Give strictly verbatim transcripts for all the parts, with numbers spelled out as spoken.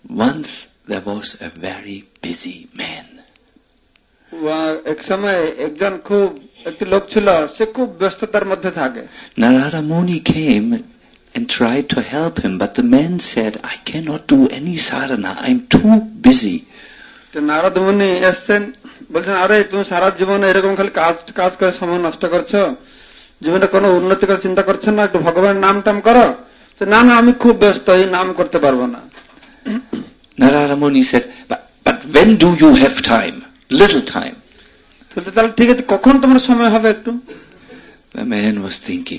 Once there was a very busy man. এক সময় একজন খুব একটি লোক ছিল, সে খুব ব্যস্ততার মধ্যে থাকে। Narada Muni came and tried to help him, but the man said, I cannot do any sadhana, I'm too busy. তো নারদ মুনি এসছেন, বলছেন, আরে তুমি সারা জীবনে এরকম খালি কাজ কাজ করে সময় নষ্ট করছো, জীবনে কোনো উন্নতি করে চিন্তা করছো না, একটু ভগবানের নাম টাম করো। তো না না, আমি খুব ব্যস্ত, এই নাম করতে পারবো না। Narada Muni said, but, but when do you have time? Little time. তাহলে ঠিক আছে, কখন তোমার সময় হবে একটু? The man was thinking,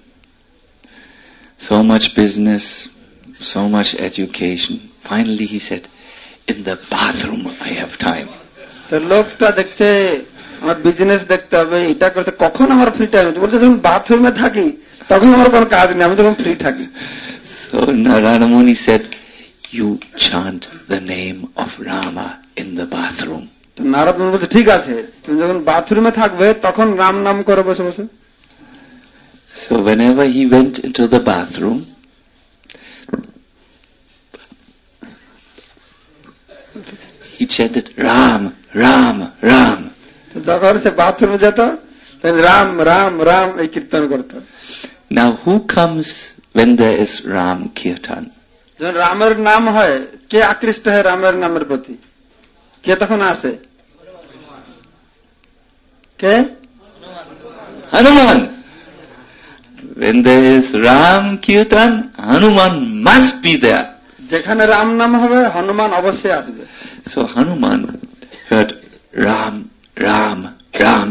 so much business, so much education. Finally he said, in the bathroom I have time. তো লোকটা দেখছে আমার বিজনেস দেখতে হবে, এটা করতে, কখন আমার ফ্রি টাইম? বলছে যখন বাথরুমে থাকি তখন আমার কোনো কাজ নেই, আমি যখন ফ্রি থাকি। So Narada Muni said, you chant the name of Rama in the bathroom. Narad মুনি বলছে, ঠিক আছে, তুমি যখন বাথরুমে থাকবে তখন রাম নাম করে বসে বসে। So whenever he went into the bathroom, he chanted Ram, Ram, Ram. যখন সে বাথরুমে যেত রাম রাম রাম এই কীর্তন করত। Now who comes when there is Ram Kirtan? যখন রামের নাম হয়, কে আকৃষ্ট হয় রামের নামের প্রতি? কে তখন আসে? কে? Hanuman. When there is Ram Kirtan, Hanuman must be there. যেখানে রাম নাম হবে হনুমান অবশ্যই আসবে। So Hanuman heard Ram, Ram, Ram.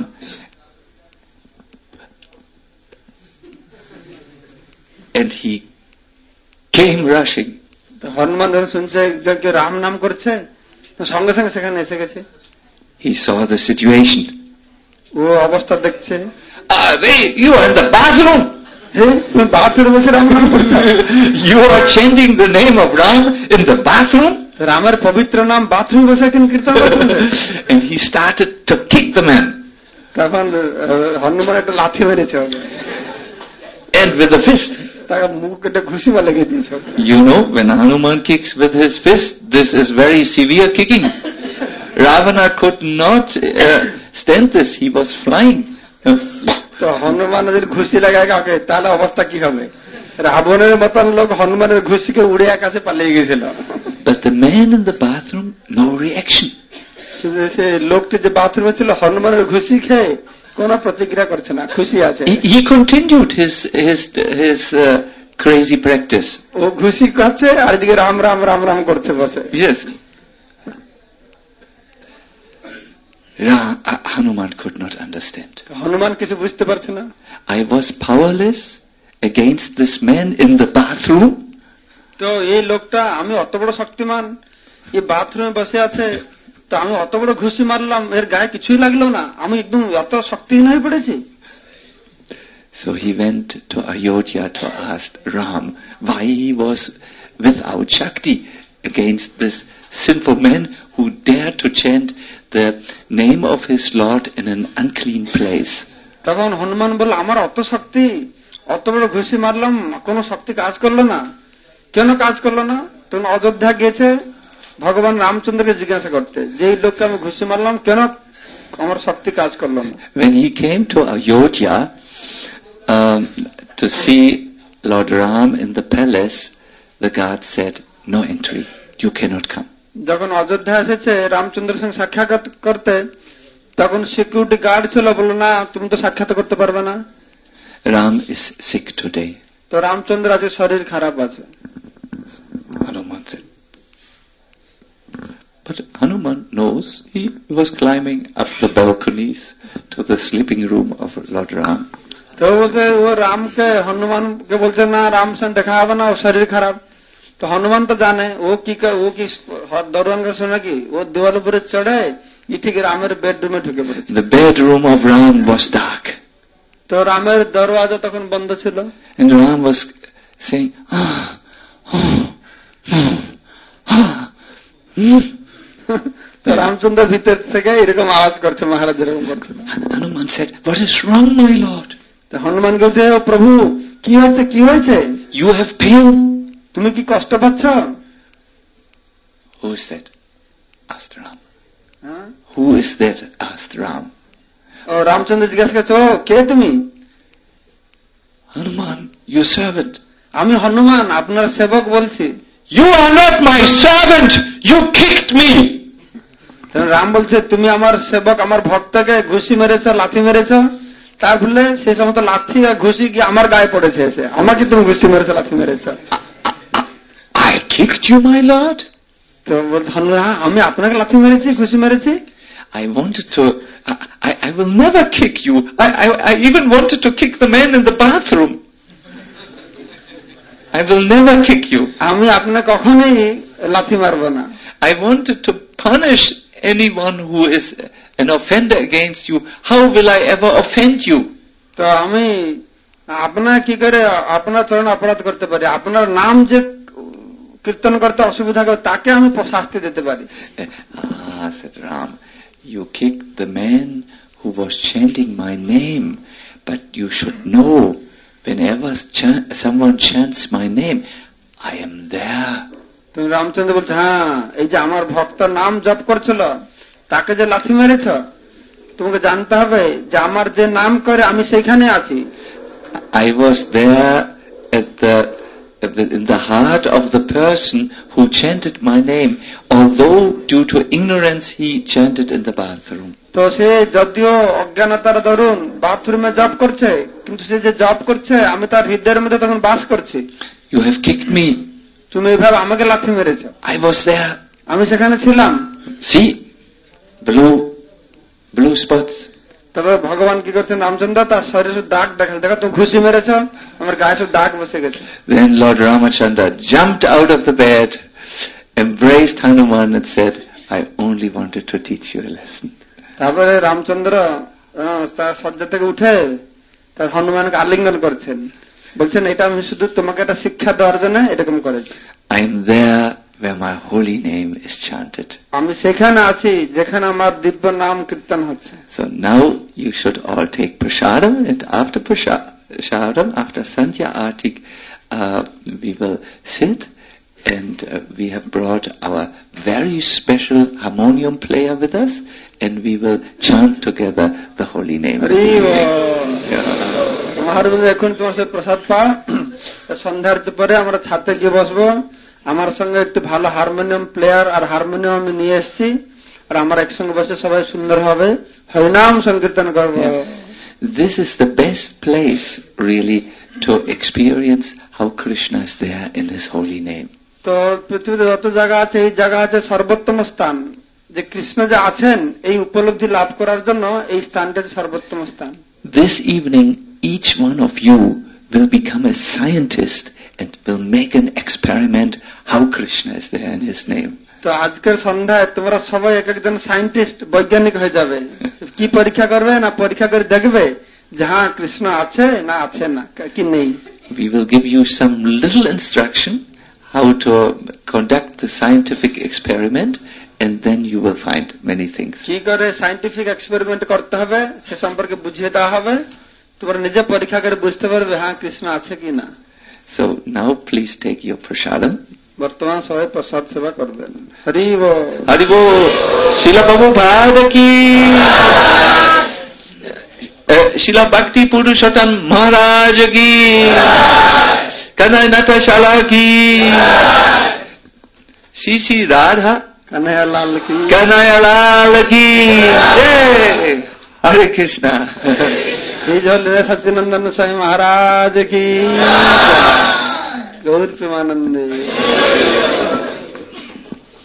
And he came rushing. Hanuman যখন শুনছে যে রাম নাম করছে, তো সঙ্গে সঙ্গে সেখানে এসে গেছে। He saw the situation. ও অবস্থা দেখছে, Ah, hey, you are in the bathroom. বাথরুমে বসে রাম নাম করছে। You are chanting the name of Ram in the bathroom? রামের পবিত্র নাম বাথরুমে বসে কেন কীর্তন করছেন? And he started to kick the man. তখন হনুমান একটা লাথি মেরেছে And with a fist. তাকে মুখ একটা ঘুষি বা লেগে দিয়েছে। You know, when Hanuman kicks with his fist, this is very severe kicking. Ravana could not uh, stand this. He was flying. তো হনুমান যদি ঘুষি লাগায় কাউকে, তাহলে অবস্থা কি হবে? রাবণের মতন লোক হনুমানের ঘুষিকে উড়ে আকাশে পালিয়ে গেছিল। But the man in the bathroom, no reaction. সে লোকটি যে বাথরুমে ছিল হনুমানের ঘুষি খেয়ে কোন প্রতিক্রিয়া করছে না, খুশি আছে। He, he continued his his his uh, crazy practice. ও ঘুষি খাচ্ছে আর এদিকে রাম রাম রাম রাম করছে বসে। Yes. Ra, uh, Hanuman could not understand. Hanuman কিছু বুঝতে পারছে না। I was powerless against this man in the bathroom. তো এই লোকটা, আমি অত বড় শক্তিমান, এই বাথরুমে বসে আছে, তো আমি অত বড় ঘুষি মারলাম, এর গায়ে কিছুই লাগলো না, আমি একদম অত শক্তিহীন হয়ে পড়েছি। So he went to Ayodhya to ask Ram why he was without Shakti against this sinful man who dared to chant the name of his Lord in an unclean place. তখন হনুমান বলল, আমার অত শক্তি, অত বড় ঘুষি মারলাম, কোন শক্তি কাজ করলো না। কেন কাজ করলো না? তখন অযোধ্যা গেছে ভগবান রামচন্দ্রকে জিজ্ঞাসা করতে, যে এই লোককে আমি ঘুষি মারলাম, কেন আমার শক্তি কাজ করলো না? When he came to Ayodhya um, to see Lord Ram in the palace, the guard said, no entry, you cannot come. যখন অযোধ্যা এসেছে রামচন্দ্রের সঙ্গে সাক্ষাৎ করতে, তখন সিকিউরিটি গার্ড ছিল, বলল না তুমি তো সাক্ষাৎ করতে পারবে না। Ram is sick today. তো রামচন্দ্র আছে, শরীর খারাপ আছে। Hanuman said, but Hanuman knows he was climbing up the balconies to the sleeping room of Lord Ram. তো বলতে ও রামকে, হনুমানকে বলছে না রাম সঙ্গে দেখা হবে না, ও শরীর খারাপ। তো হনুমান তো জানে ও কি ও কি দরওয়ান গেছে নাকি, ও দেওয়াল উপরে চড়ে ই ঠিক রামের বেডরুমে ঢুকে পড়েছে। The bedroom of Ram was dark. তো রামের দরওয়াজা তখন বন্ধ ছিল। And Ram was saying, ah, oh, oh, ah, mm. তো রামচন্দ্র ভিতর থেকে এরকম আওয়াজ করছে, মহারাজ এরকম করছে। Hanuman said, what is wrong, my lord? Hanuman বলছে, ও প্রভু কি হয়েছে, কি হয়েছে? You have pain? তুমি কি কষ্ট পাচ্ছ? Who is that? asked Ram. Huh? Who is that? asked Ram. ও রামচন্দ্র জিজ্ঞাসা করছে, ও কে তুমি? Hanuman, your servant. আমি হনুমান, আপনার সেবক বলছি। You are not my servant. You kicked me. Ram বলছে, তুমি আমার সেবক, আমার ভক্তকে ঘুষি মেরেছ, লাথি মেরেছ, তার ফলে সেই সমস্ত লাথি আর ঘুষি গিয়ে আমার গায়ে পড়েছে, এসে আমাকে তুমি ঘুষি মেরেছ, লাথি মেরেছ। I kicked you, my lord. তো বলছে হনুমান, আমি আপনাকে লাথি মেরেছি, ঘুষি মেরেছি? I wanted to, I, I will never kick you. I, I, I even wanted to kick the man in the bathroom. I will never kick you. আমি আপনাকে কখনোই লাথি মারবো না। I wanted to punish anyone who is an offender against you. How will I ever offend you? তো আমি আপনার কি করে আপনার চরণে অপরাধ করতে পারি? আপনার নাম যে কীর্তন করতে অসুবিধা করে তাকে আমি শাস্তি দিতে পারি। Ah, said Ram, you kicked the man who was chanting my name, but you should know, whenever ch- someone chants my name, I am there. তুমি রামচন্দ্র বলছে, হ্যাঁ, এই যে আমার ভক্তর নাম জপ করছিল, তাকে যে লাথি মেরেছ, তোমাকে জানতে হবে যে আমার যে নাম করে আমি সেইখানে আছি। I was there at the in the heart of the person who chanted my name, although due to ignorance he chanted in the bathroom. তো সে যদিও অজ্ঞানতার দরুন বাথরুমে জপ করছে, কিন্তু সে যে জপ করছে আমি তার হৃদয়ের মধ্যে তখন বাস করছি। You have kicked me. তুমি এইভাবে আমাকে লাথি মেরেছ। I was there. আমি সেখানে ছিলাম। See, blue, blue spots. তবে ভগবান কি করছেন, রামচন্দ্র তার শরীরে দাগ দেখাল, দেখো তুমি ঘুষি মেরেছ, আমার গায়ে সব দাগ বসে গেছে। Then Lord Ramachandra jumped out of the bed, embraced Hanuman and said, I only wanted to teach you a lesson. তারপরে রামচন্দ্র তার শয্যা থেকে উঠে তার হনুমানকে আলিঙ্গন করছেন, বলছেন এটা আমি শুধু তোমাকে একটা শিক্ষা দেওয়ার জন্য এরকম করেছি। I am there where my holy name is chanted. আমি সেখানে আছি যেখানে আমার দিব্য নাম কীর্তন হচ্ছে। So now you should all take prasadam, and after prasadam, after Sandhya Artik, uh, we will sit, and uh, we have brought our very special harmonium player with us, and we will chant together the holy name. মহারাজ এখন তোমার সাথে প্রসাদ পাও, সন্ধ্যার পরে আমরা ছাদে গিয়ে বসবো, আমার সঙ্গে একটু ভালো হারমোনিয়াম প্লেয়ার আর হারমোনিয়াম আমি নিয়ে এসেছি, আর আমরা একসঙ্গে বসে সবাই সুন্দর ভাবে হরিনাম সংকীর্তন করবো। This is the best place really to experience how Krishna is there in his holy name. তো পৃথিবীতে যত জায়গা আছে, এই জায়গা আছে সর্বোত্তম স্থান, যে কৃষ্ণ যে আছেন এই উপলব্ধি লাভ করার জন্য এই স্থানটা সর্বোত্তম স্থান। This evening each one of you will become a scientist and will make an experiment how Krishna is there in his name. তো আজকের সন্ধ্যায় তোমরা সবাই এক একজন সায়েন্টিস্ট, বৈজ্ঞানিক হয়ে যাবে। কি পরীক্ষা করবে না, পরীক্ষা করে দেখবে যে হ্যাঁ কৃষ্ণ আছে না আছে না কি নেই। We will give you some little instruction how to conduct the scientific experiment, and then you will find many things. কি করে সায়েন্টিফিক এক্সপেরিমেন্ট করতে হবে সে সম্পর্কে বুঝিয়ে দেওয়া হবে, তোমরা নিজে পরীক্ষা করে বুঝতে পারবে হ্যাঁ কৃষ্ণ আছে কি না। So now please take your prasadam. বর্তমান সবাই প্রসাদ সেবা করবেন। হরি বল, হরি বল। শিলা প্রভুপাদ কি, শিলা ভক্তি পুরুষোত্তম মহারাজ কি, কানাই নাটশালা কি, শ্রী শ্রী রাধা কানাইয়ালাল কি, কানাইয়ালাল কি, হরে কৃষ্ণ। এই জল সচ্চিদানন্দ স্বামী মহারাজ কি, গৌর প্রেমানন্দে।